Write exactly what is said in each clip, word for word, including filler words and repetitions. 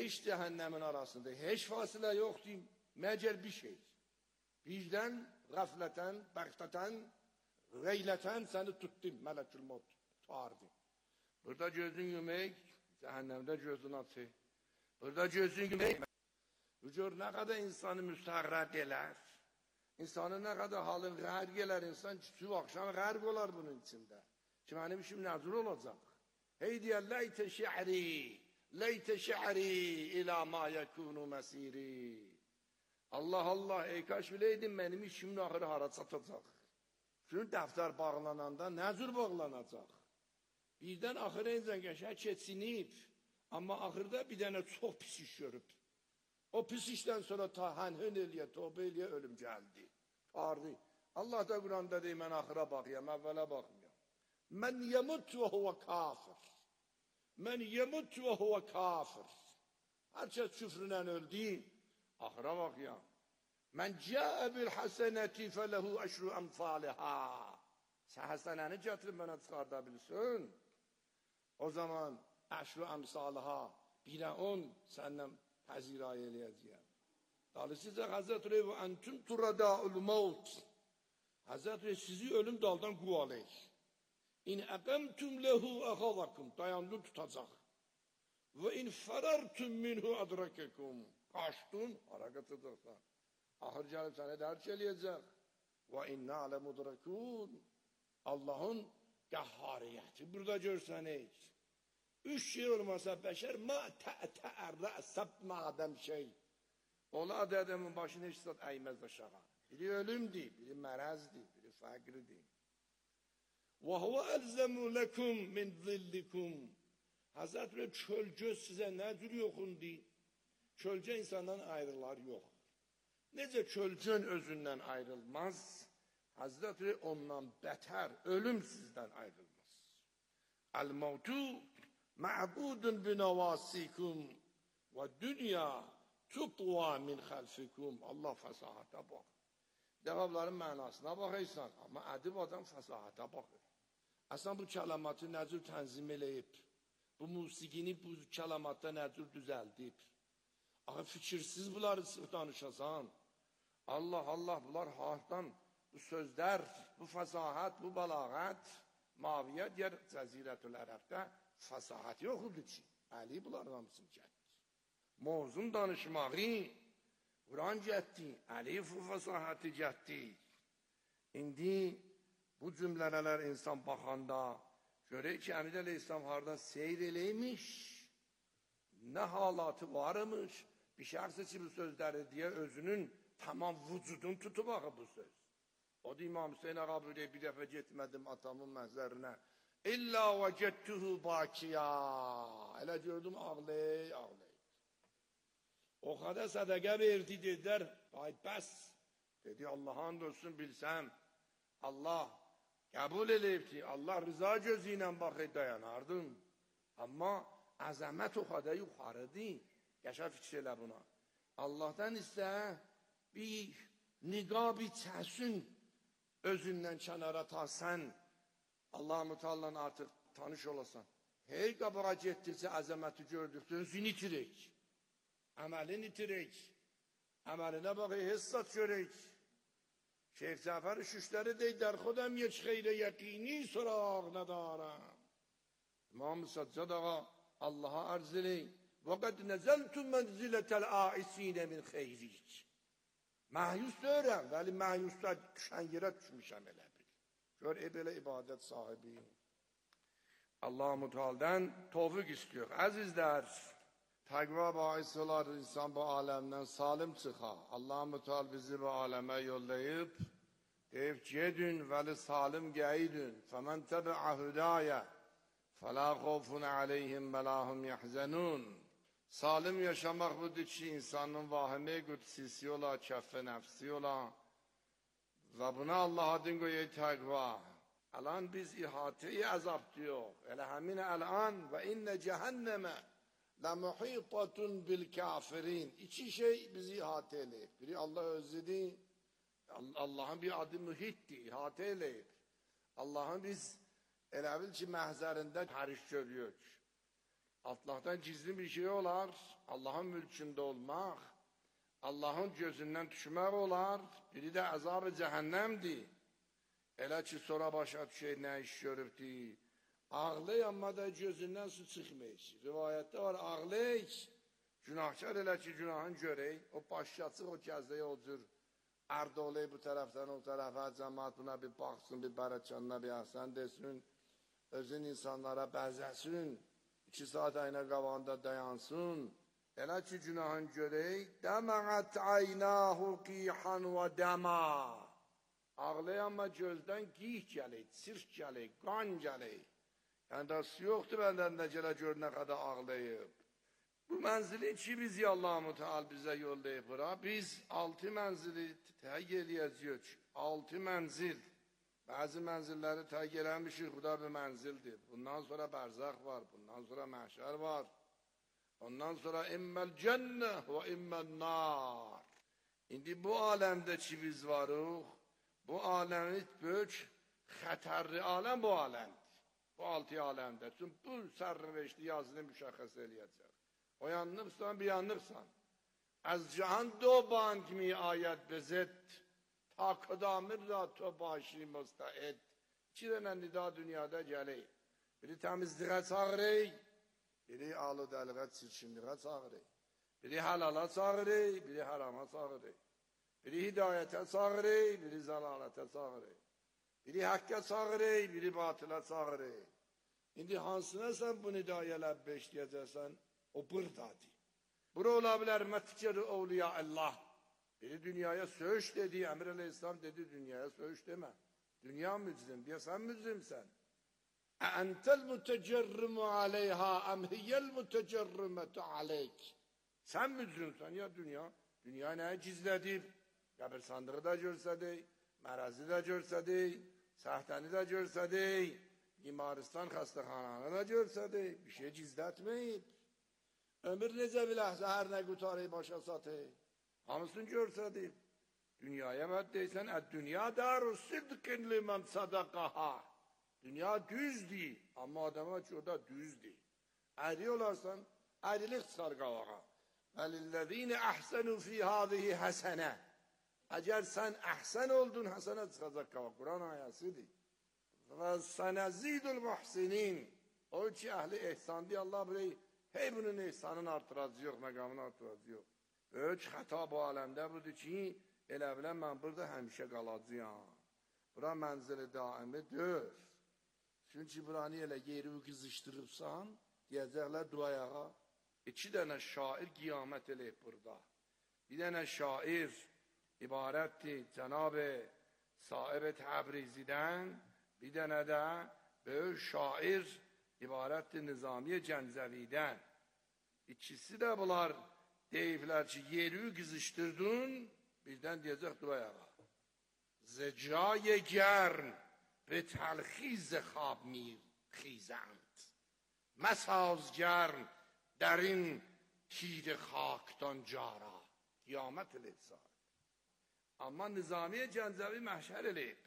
hiç cehennemin arasında hiç fasıla yoktu. Mecel bir şey. Birden, gafleten, baktatan, gayleten seni tuttum. Melekül Maut çağırdı. Burada gözün yemek, cehennemde gözün atı. Burada gözün yemek. Bu cür ne kadar insanı müstahrak eder. İnsanın ne kadar halin gayr gelir insan, şu akşam gayr olar bunun içinde. Şimdi benim işim nazır olacak. Hey diye leyte şi'ri, leyte şi'ri ila ma yekunu mesiri. Allah Allah, ey kaç bileydim benim işimin ahırı hara satacak. Çünkü defter bağlananda nazır bağlanacak. Birden ahıra insan geçer keçinip, ama ahırda bir tane çok pis iş görüp. O pis işten sonra ta henhün eliye, tövbe eliye ölüm geldi. Tardı. Allah da Kur'an'da deyim, ben ahıra bakıyorum, evvela bakmıyorum. Men yemut ve huve kafir. Men yemut ve huve kafir. Herkes küfründen öldü. Ahıra bakıyorum. Men câe bil haseneti felehu eşru emsaliha. Sen haseneni getirin bana çıkartabilirsin. O zaman eşru emsaliha. Bire on senden hazirayı eləyəcəyəm. Dolayısıyla Hazreti Rev entüm turada'ul maut. Hazreti Rev sizi ölüm daldan quvalıyıq. İn əqəmtüm lehu əxavakum. Dayandın tutacaq. Ve in ferartum minhu adrakekum. Kaçtın, harakat edəcəksən. Ahır gəlib səni dərk eləyəcək. Ve inna lemudrakun. Allah'ın qəhhariyyəti burada görsənik. Üç şey olmasa beşer ma te'erre sabmadem şey. Ola dedemin başını hiç sat eğmez aşağı. Biri ölümdü, biri merazdı, biri fakirdi. Ve huve elzemu lekum min zillikum. Hazretleri çölce size ne tür yokundu? Çölce insandan ayrılar yok. Nece çölcün özünden ayrılmaz? Hazretleri ondan beter, ölüm sizden ayrılmaz. El mevtu ma'budun binavasikum ve dünya tutva min halfikum. Allah fasahata bak. Devamların manasına bakıysan ama edib adam fasahata bakır. Aslında bu kelamatı necür tenzim eləyib, bu musikini bu kelamatta necür düzəldib. Axı fikirsiz bunları sıx danışasan. Allah Allah bunlar halktan bu sözler, bu fasahat, bu balağat, maviyə diğer Cəzirətül Ərəbdə fasahat yoxudur ki. Əli bunların hamısını getdi. Mozun danışmağı, Kur'an getdi, Əli bu fasahatı getdi. İndi bu cümlələr insan baxanda görək ki, Əmid Əleyhisselam hardan seyr eləymiş, nə halatı varmış, bir şəxs ki bu sözləri deyə özünün tamam vücudunu tutub axı bu söz. O da İmam Hüseyin Ağa böyle bir dəfə getmədim atamın məhzərinə. İlla vəcədtuhu bakiya. Elə gördüm ağlay, ağlay. O kadar sədəqə verdi dedilər. Ay bəs. Dedi Allah'ın dostun bilsəm. Allah qəbul eləyib ki, Allah rıza gözü ilə baxı dayanardın. Amma əzəmət o kadar yuxarıdır. Yaşa fikir elə buna. Allah'tan ise bir niqab-ı çəsun özündən kənara tasən, Allah-u Teala'nın artıq tanış olasan. Hey qabağa getdikcə əzəməti gördükcə özünü itirək. Əməlini itirək. Əməlinə baxı hissat görək. Şeyh Cəfər şüşləri dey, در خودم یک خیر یقینی سراغ ندارم. İmam Saccad Ağa Allah'a arz eləyin. وَقَدْ نَزَلْتُ مَنْزِلَةَ الْآئِسِينَ مِنْ خَيْرِيكِ. Məyus deyirəm, vəli məyusda düşən yerə düşmüşəm elə bil. Gör, e belə ibadət sahibi. Allah-u Teala'dan tövfik istiyor. Əzizlər, təqva bahis olar insan bu aləmdən salim çıxa. Allah-u Teala bizi bu aləmə yollayıb, deyib, gedin vəli salim gəydin. فَمَنْ تَبِعَ هُدَايَ فَلَا خَوْفٌ عَلَيْهِمْ وَلَا هُمْ يَحْزَنُونَ. Salim yaşamak budur ki insanın vahime güdsisi ola, kəffə nəfsi ola. Və buna Allah adın qoyay təqva. Alan biz ihatəyi əzab diyor. Elə həmin əlan və innə cəhənnəmə ləmuhitatun bil kafirin. İki şey bizi ihatə eləyib. Biri Allah özüdür. Allah'ın bir adı mühittir, ihatə eləyib. Allah'ın biz elə bil ki məhzərində həriş görüyoruz. Allah'tan gizli bir şey olar, Allah'ın mülkünde olmaq, Allah'ın gözündən düşmək olar, biri də əzab-ı cəhənnəmdir. Elə ki, sonra başa düşək nə iş görübdür. Ağlay, amma da gözündən su çıxmayış. Rivayətdə var, ağlay, günahkar elə ki, günahın görək, o başyaçıq, o gəzdəyə o cür, ərdə olay bu tərəfdən o tərəfə, cəmaat buna bir baxsın, bir bərəkanına bir əhsən desin, özün insanlara bəzəsin, iki saat aynə qavanda dayansın. Elə ki, günahın görək, dəməət aynahu qiyhan və dəma. Ağlay, amma gözdən qih gələk, sirk gələk, qan gələk. Yəni, da su yoxdur bəndəndə gələ gör nə qədər ağlayıb. Bu mənzili ki, biz Allah Müteal bizə yollayıb bura. Biz altı mənzili təqq eləyəcəyik. Altı mənzil. Bəzi mənzilləri təqq eləmişik, bu da bir mənzildir. Bundan sonra bərzəx var, bundan sonra məhşər var. Ondan sonra imməl cənnə və imməl nar. İndi bu aləmdə ki, biz varıq, bu aləmit böyük, xətərli aləm bu aləmdir. Bu altı aləmdə. Çünki bu sərrəveşli yazını müşəxəs eləyəcək. O yanlıqsan, bir yanlıqsan. Az cihan do ban kimi ayət bezet, ta qıdamir ra to başi müstəid. İki dənə nida dünyada gələk. Biri təmizliğə çağırək, biri aludəliğə çirkinliğə çağırək. Biri halala çağırək, biri harama çağırək. Biri hidayətə çağırək, biri zəlalətə çağırək. Biri haqqa çağırək, biri batıla çağırək. İndi hansına sən bu nidaya ləbbeş deyəcəksən, o buradadır. Bura ola bilər mətkəri ovliya Allah. Biri dünyaya söğüş dedi, Əmir Aleyhisselam dedi, dünyaya söğüş demə. Dünya mücrim, diye sen mücrimsen. Entel mütecerrimu aleyha em hiyel mütecerrimetu aleyk. Sen mücrimsen ya dünya. Dünya ne gizledir? Kabir sandığı da görsədik, mərəzi də görsədik, səhtəni də görsədik, imaristan xəstəxananı da görsədik, bir şey gizlətməyib. Ömür necə biləsə, hər nə qutarıyı başa satıyıb. Hamısını görsədik. Dünyaya bəd deysən, dünya daru sidqin limən sadaqaha. Dünya düzdür, amma adama ki, o da düzdür. Əyri olarsan, əyrilik çıxar qavağa. Vəlillezine əhsenu fi hadihi həsənə. Əgər sən əhsən oldun, həsənə çıxacaq qavağa. Quran ayəsidir. Və sənəzidul muhsinin. O ki, əhli ehsandır, Allah burayı, hey bunun ehsanını artıracı yox, məqamını artıracı yox. Böyük xəta bu aləmdə budur ki, elə bilən mən burada həmişə qalacağım. Bura mənzili daimi dör. Çünki buranı elə yeri qızışdırıbsan, deyəcəklər duayağa. İki dənə şair qiyamət eləyib burada. Bir dənə şair ibarətdir Cənab-ı Sahib-i Təbrizidən, bir dənə də böyük şair ibarətdir Nizami-i Gəncəvidən. İkisi də bunlar deyiblər ki, yeri qızışdırdın, birdən deyəcək duayağa. Zecay gern به تلخیز خواب می خیزند مساز گرم در این تیر خاکتان جارا قیامت لیسان. اما نظامی جنزوی محشر لیب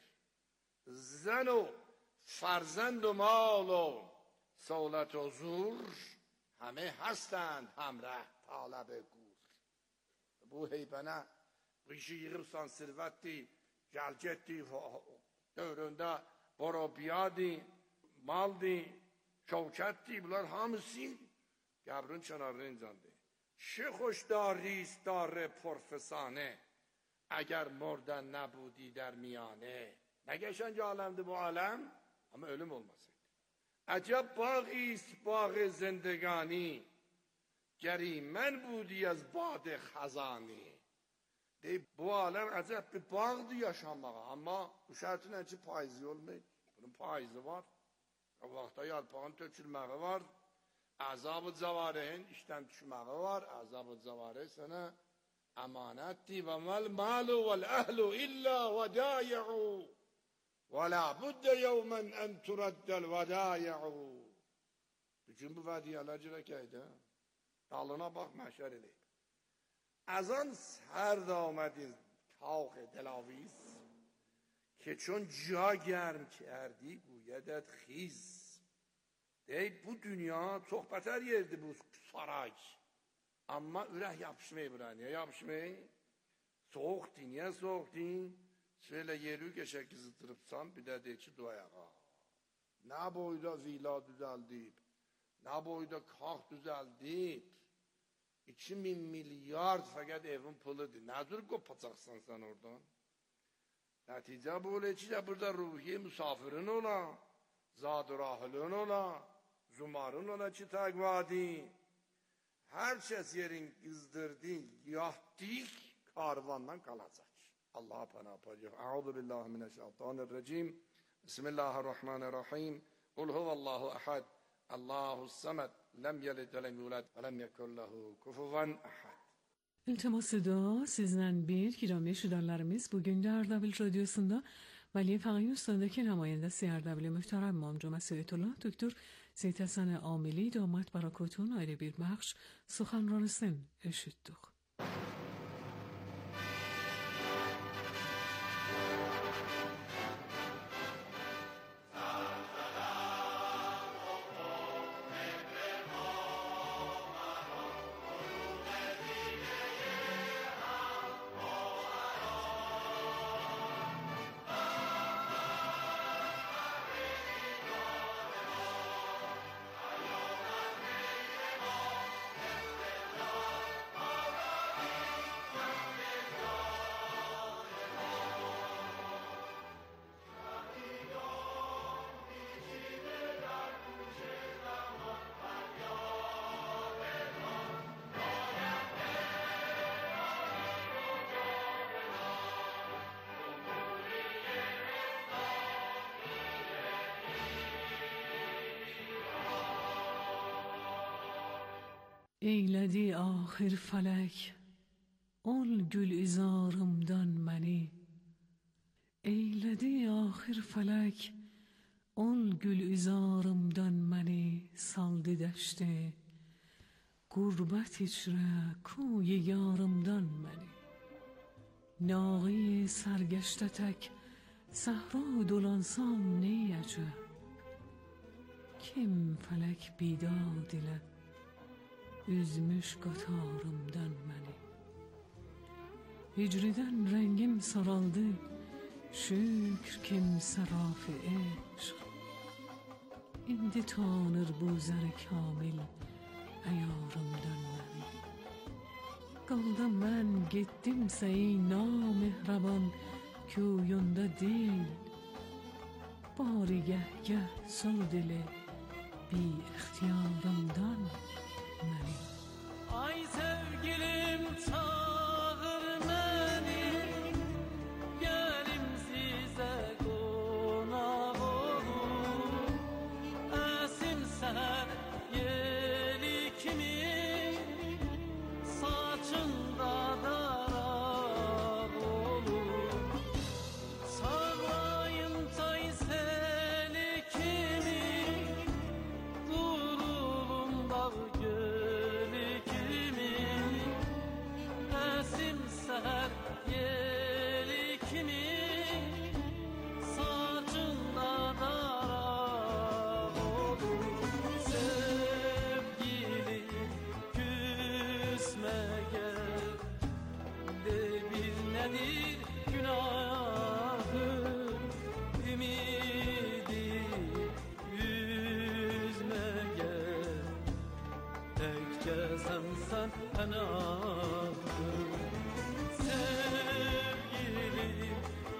زن و فرزند و مال و سولت و زور همه هستند همراه طالب گور. bu heybənə bu işi yığırsan sirvətdir, gəlgətdir, dövründə borobiyadi, maldi, şevketdi, bunlar hamısı qəbrin kənarına incandı. Çe خوشداریست دار پرفسانه اگر مردن نبودی در میانه. Ne geçen alemdi bu alem ama ölüm olmasaydı. Acaba bağist bağı zindegani gerimen budi az bad xazani. De bu alem acaba bir bağdı yaşanmağa ama bu şartın ki payızı olmayı. Bunun payızı var. O vaxtda yarpağın tökülməyi var. Azab-ı cavarihin işten düşməyi var. Azab-ı cavarih sana əmanətdir. Və məl malu vəl əhlu illə vədâyi'u və la buddə yevmən ən turaddəl vədâyi'u. Bütün bu vədiyələr girəkəydi. Dalına bax, məhşər eləyib. از آن سرد آمدی تاق دلاویز که چون جا گرم کردی گویدت خیز. Deyip bu dünya çok beter yerdi bu saray. Ama ürək yapışmıyor buna. Niye yapışmıyor? Soğuktu. Niye soğuktu? Şöyle yeri geçe kızıtırıpsam bir de de ki duaya. Ne boyda villa düzeldip, ne boyda kalk düzeldip, iki bin milyar fakat evin puludur. Ne dur kopacaksan sen oradan? Netice böyle ki de burada ruhi misafirin ola, zat-ı rahilin ola, zumarın ola ki takvadi. Her şey yerin kızdırdı, yahdik karvandan kalacak. Allah'a pana yapacak. Euzu billahi mineşşeytanirracim. Bismillahirrahmanirrahim. Kul huvallahu ahad. Allahus samed. Lem yelid ve lem yulad ve lem yekun lehu kufuven ahad. İltimas dua sizden bir kilometre şudarlarımız bugün de Ardabil Radyosu'nda Veli Faqih Usta'daki namayendesi Ardabil Muhterem İmam Mesuyetullah Doktor Seyit Hasan Amili damat barakatون ayrı bir بخش سخنرانی‌سن اشتدق. Eyledi ahir felek, ol gül izarımdan beni. Eyledi ahir felek, ol gül izarımdan beni. Saldı deşte, gurbet içre koy yarımdan beni. Naği sergeçte tek, sahra dolansam ne acep. Kim felek bidad ile, üzmüş qatarımdan məni. Hicridən rengim saraldı, şükür kim sarafi eşq. İndi tanır bu zər kamil əyarımdan məni. Qaldım mən getdimsə ey namehraban kuyunda dil. Bari gəh gəh sol dili bi ixtiyarımdan məni. Ay sevgilim çağır məni, gəlim sizə qonaq olum. Əsim səhər yeli kimi, saçında daraq olur. Sarayım çay seli kimi, durulum bağ gölü kimi. Əsim səhər yeli kimi, saçında daraq olur. Sevgili küsme gel, de bir nedir günahı, ümidi üzme gel. Təkcə sənsən pənahım. Sevgilim,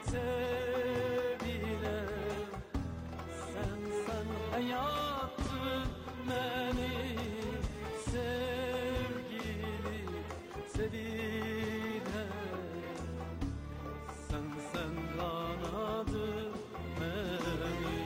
seviləm, sənsən həyatım mənim. Sevgilim, seviləm, sənsən qanadım mənim.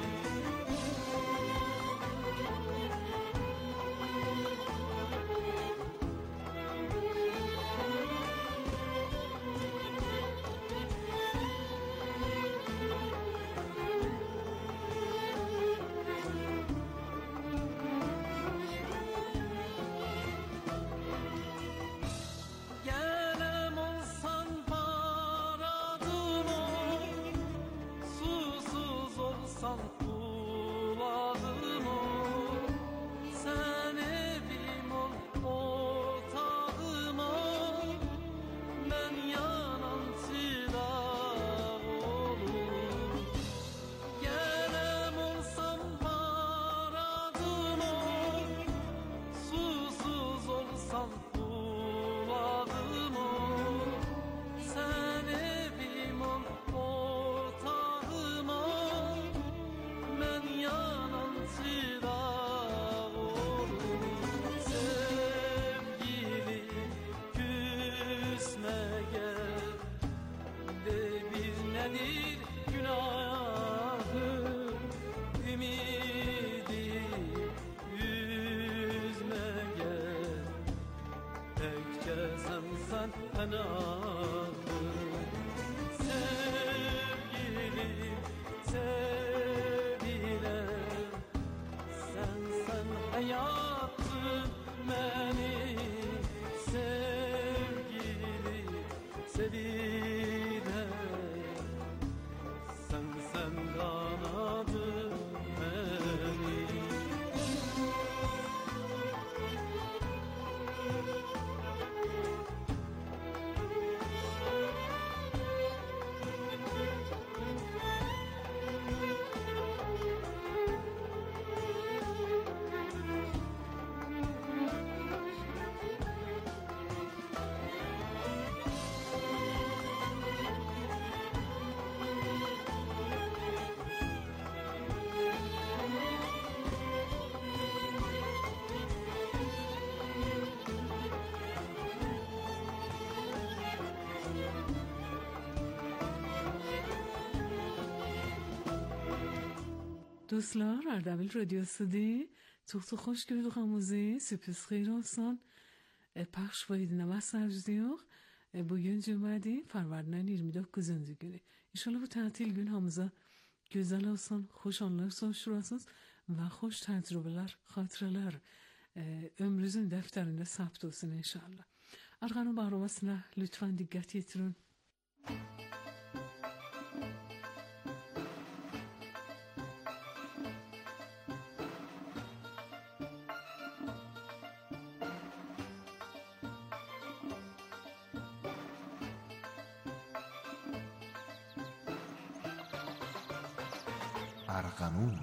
Tekçesen sen kanadın Sevgilim, sevilem Sen sen hayatım benim Sevgilim, sevilem Sen sen kanadın benim Dostlar, Ardabil Radyosu'da çok çok hoş gördüğümüzü sürpriz xeyir olsun. Pəxş və dinləmə sərcüdüyük. Bugün cümlədi, Farvardın iyirmi doqquzuncu günü. İnşallah bu tətil gün hamıza gözəl olsun, xoş anlar sonuçurasınız və xoş təcrübələr, xatirələr ömrünüzün dəftərində sabt olsun inşallah. Arğanın bağlamasına lütfen diqqət yetirin. ارغنون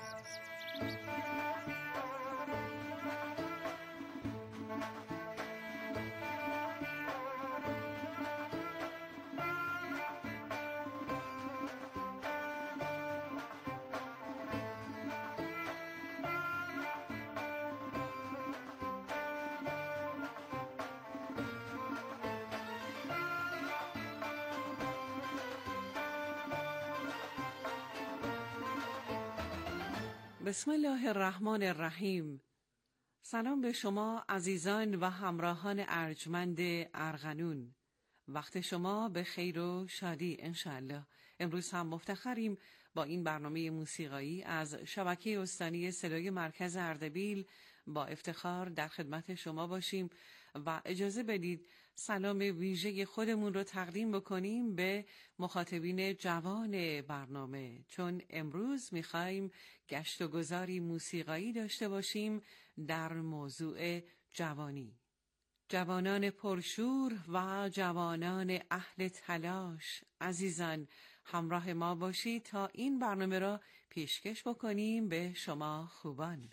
بسم الله الرحمن الرحیم. سلام به شما عزیزان و همراهان ارجمند ارغنون. وقت شما به خیر و شادی انشالله. امروز هم مفتخریم با این برنامه موسیقایی از شبکه استانی صدای مرکز اردبیل با افتخار در خدمت شما باشیم و اجازه بدید سلام ویژه خودمون رو تقدیم بکنیم به مخاطبین جوان برنامه، چون امروز میخوایم گشت و گذاری موسیقایی داشته باشیم در موضوع جوانی. جوانان پرشور و جوانان اهل تلاش، عزیزان همراه ما باشید تا این برنامه را پیشکش بکنیم به شما خوبان.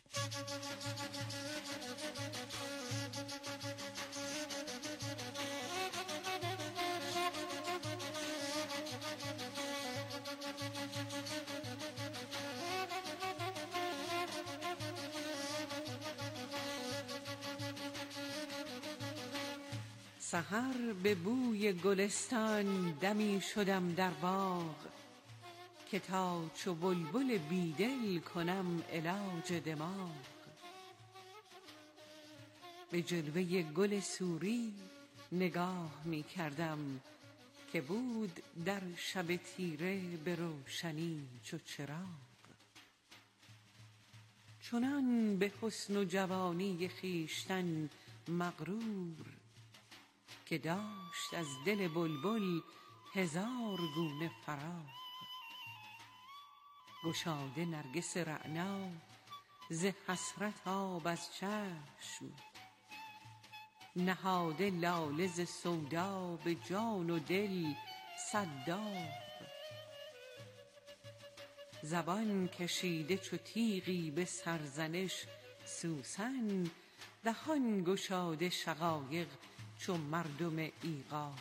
سحر به بوی گلستان دمی شدم در باغ، که تا چو بلبل بیدل کنم علاج دماغ. به جلوه گل سوری نگاه می کردم، که بود در شب تیره به روشنی چو چراغ. چنان به حسن و جوانی خویشتن مغرور، که داشت از دل بلبل هزار گونه فراغ. گشاده نرگس رعنا ز حسرت آب از چشم، نهاده لاله ز سودا به جان و دل صد داغ. زبان کشیده چو تیغی به سرزنش سوسن، دهان گشاده شقایق چو مردم ایغاغ.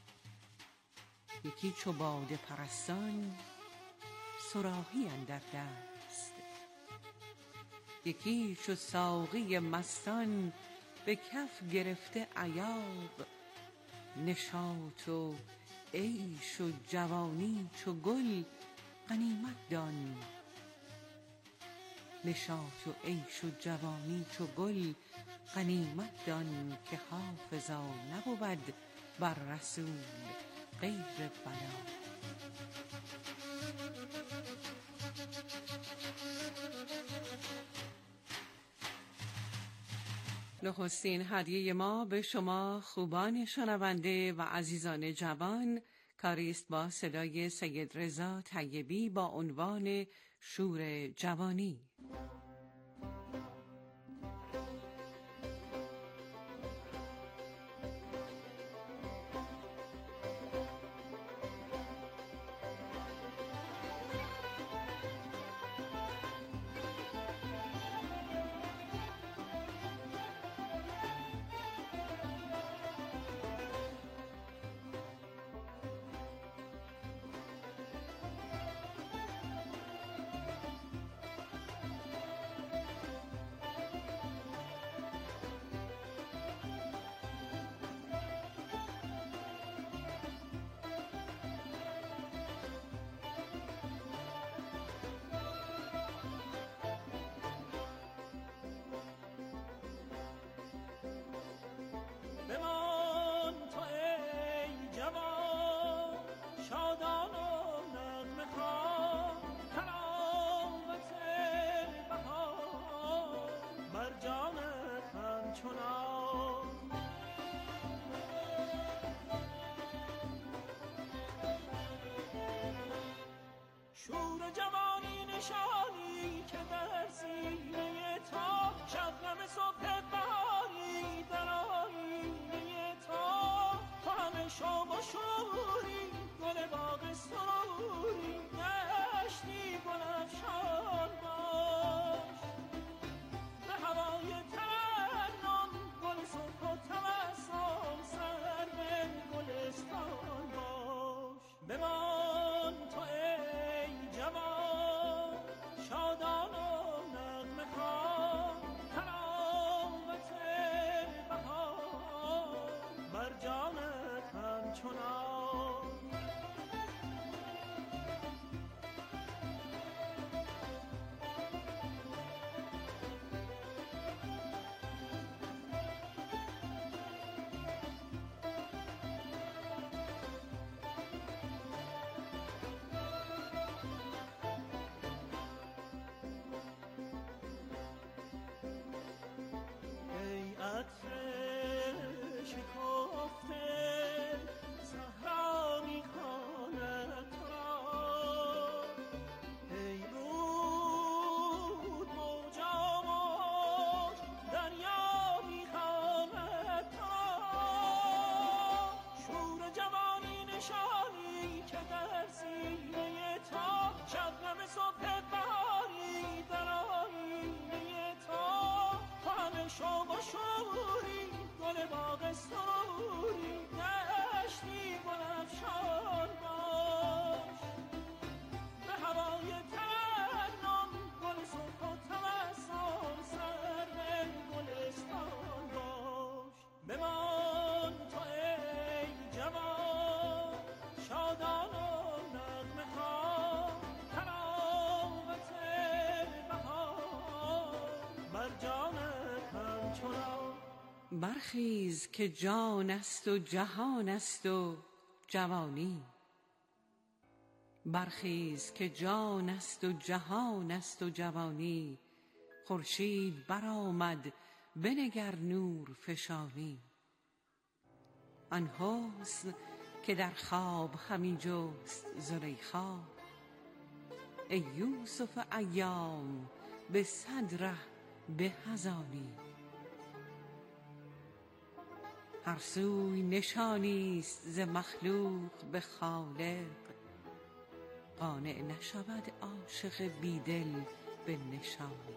یکی چو باده پرستان صراحی اندر دست، یکی چو ساقی مستان به کف گرفته ایاغ. نشاط و عیش و جوانی چو گل غنیمت دان، نشاط و عیش و جوانی چو گل، غنیمت دان که حافظا نبود بر رسول غیر بلا. نخستین هدیه ما به شما خوبان شنونده و عزیزان جوان کاری است با صدای سید رضا طیبی با عنوان شور جوانی. بمان تو ای جوان شادان و نغمه خوان، تراوت بهار بر جانت همچنان. شور جوانی نشانی که در سینه تا، شبنم صبح بهاری در آیینه تا. تو همه شام و شوری گل باغ سروری، دشتی گل افشان باش به هوای ترنم. گل سرخ و تبسم سر به گلستان باش. بمان تو ای جوان شادان و نغمه خوان، تراوت بهار بر جانت همچنان. ای عطر شکفته صحرا می‌خواند تو را، ای رود موجا موج دریا می‌خواند تو را. شور جوانی نشانی که در سینه تا، شبنم صبح بهاری در آیینه تا. تو همه شام و شوری گل باغ سروری، دشتی گل افشان باش به هوای ترنم. گل سرخ و تبسم سر به گلستان باش. بمان تو ای جوان شادان و نغمه خوان، تراوت بهار بر جانت همچنان. برخیز که جان است و جهان است و جوانی. برخیز که جان است و جهان است و جوانی. خورشید برآمد بنگر نور فشانی. آن حسن که در خواب همی جست زلیخا، ای یوسف ایام به صد ره به از آنی. هر سوی نشانی است ز مخلوق به خالق، قانع نشود عاشق بیدل به نشانی.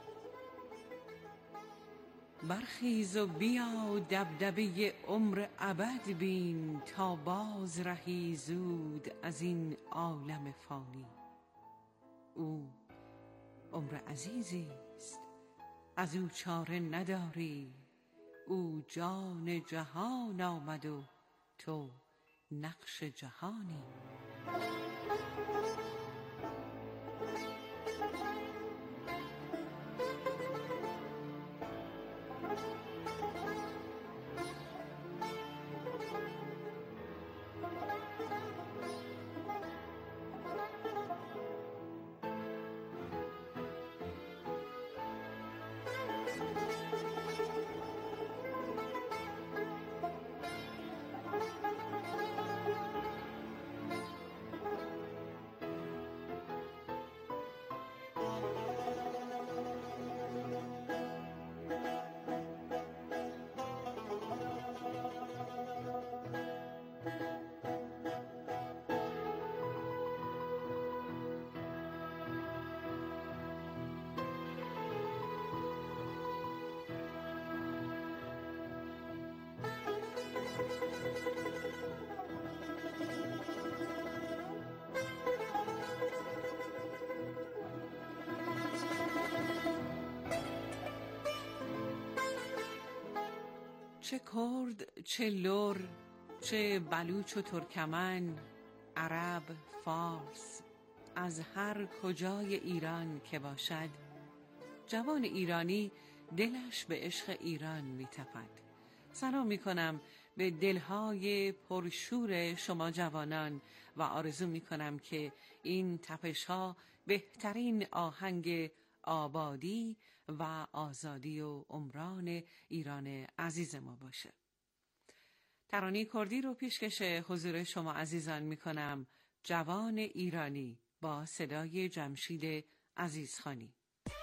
برخیز و بیا دبدبه عمر ابد بین، تا باز رهی زود از این عالم فانی. او عمر عزیزی است از او چاره نداری، او جان جهان آمد و تو نقش جهانی. چه کرد، چه لر، چه بلوچ و ترکمن، عرب، فارس، از هر کجای ایران که باشد، جوان ایرانی دلش به عشق ایران می‌تپد. سلام می‌کنم به دلهای پرشور شما جوانان و آرزو می‌کنم که این تپش‌ها بهترین آهنگ آبادی و آزادی و عمران ایران عزیز ما باشه. ترانه کردی رو پیشکش حضور شما عزیزان می‌کنم. جوان ایرانی با صدای جمشید عزیزخانی.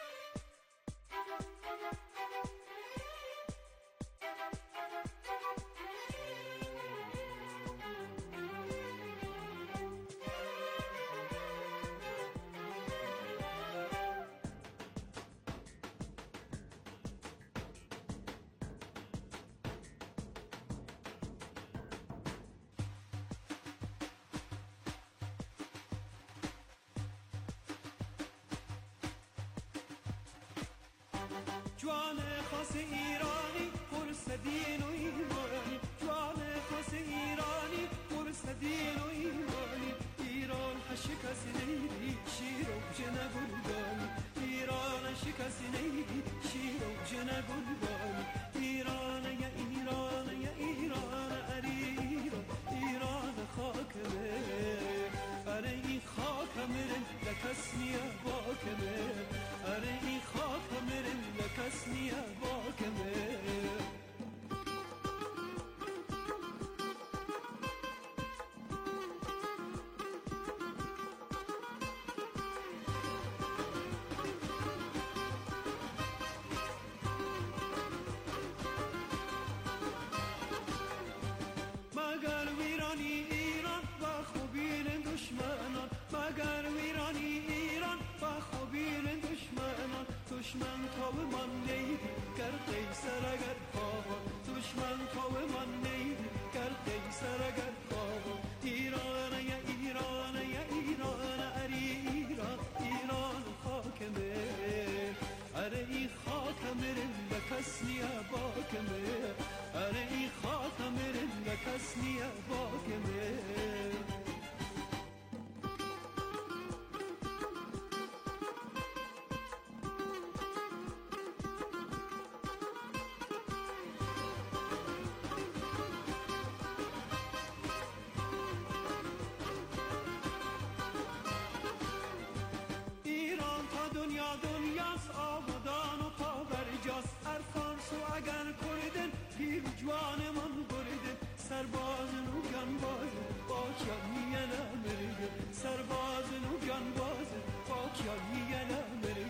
جوان خاص ایرانی قرص دین و ایمانی، جوان خاص ایرانی قرص دین و ایمانی، ایران شکست نیدی شیر و جنه گلدانی، ایران شکست نیدی شیر و جنه گلدانی، ایران یا ایران یا ایران اری ایران، ایران خاک من، اره این خاک من لکس نیا باک من، اره این خاک من لکس نیا باک من. مگر ویرانی ایران و خوبین دشمنان، مگر ویرانی ایران و خوبین دشمنان، دشمن تا به من نیدی گر قیصر اگر خوابان، دشمن تا به من نیدی گر قیصر اگر خوابان، ایران یا ایران یا ایران اری ایران، ایران خاک من، اره این خاک من لکس نیا باک من، اره این خاک من لکس نیا باک من. ایران تا دنیا دنیاست، آبادان و پابرجاست، ارفانس و اگر کردن پیر جوان من بردن، سرباز نوگان بازن با کیانی یلا مرگن، سرباز نوگان بازن با کیانی یلا مرگن.